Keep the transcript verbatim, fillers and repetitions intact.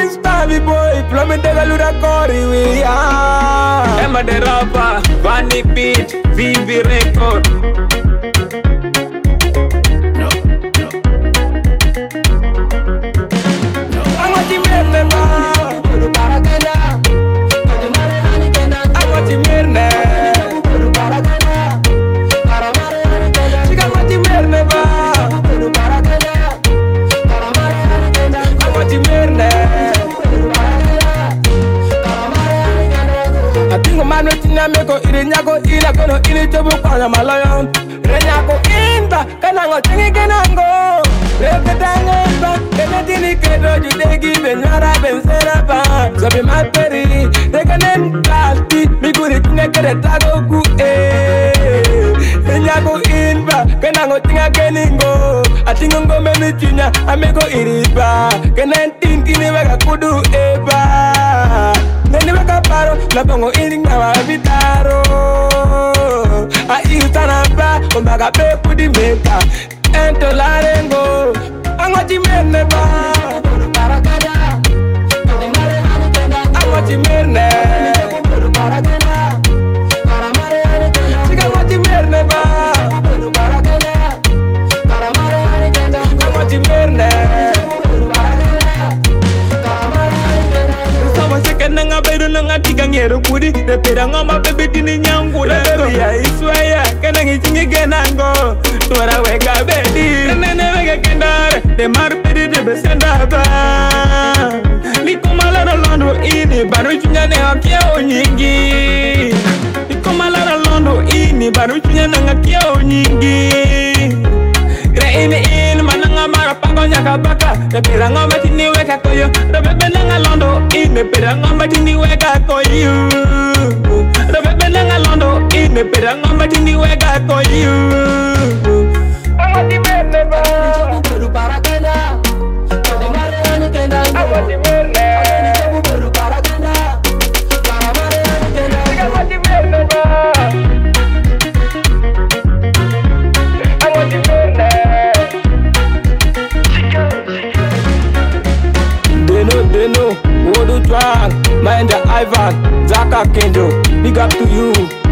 Prince Baby Boy, plummet de la luna cori we are. Emma the rapper, Vanny Beat, V V Record. Meko iri nyako ila kono iri chobu kwa malayon Renyako inba kanango chingi kenango Reke tango inba kene tini kedo jutegi benyara bensera pa Sobi maperi reke nentalti Mikuri chinga kere tago ku eh Renyako inba kanango chinga keningo Atingongo menu chinya ameko iri ba Kene tintini wega kudu eba Nene weka paro, la pongo iring na wabitaro A iutana pa, umbaga pe pudi meka Ento la rengo, angwachi merne ba Angwachi merne Chica angwachi merne ba Angwachi merne Nanga beru nanga tiga ngero kudi de peranga ma bebe tini nyangu la ya iswaya kana ngichingi genango tora wega bedi nene wega kendare de mar bedi de besenda ba likomala na londo ini baru chunya ne akia onyingi likomala na londo ini baru chunya nanga kia onyingi Reine in mananga mara pango nyaka baka de peranga ma tini wega koyo de bebe nanga londo ine peranga matini wega koyu Robe nanga londo ine peranga matini wega koyu Awati merne ba Beru para kena Kode mare ani kena Awati merne Beru para kena Para mare ani kena Awati merne ba Awati merne Deno deno Wodu Twang, Mind Ivan, Zaka Kendo, big up to you.